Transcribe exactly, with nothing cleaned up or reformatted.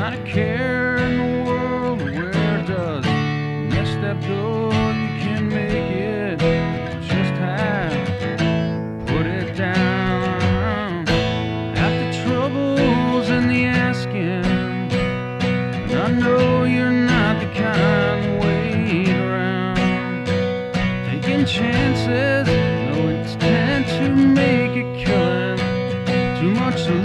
Not a care in the world, where does the next step go? You can make it, just have to put it down. After troubles and the asking, and I know you're not the kind to wait around, taking chances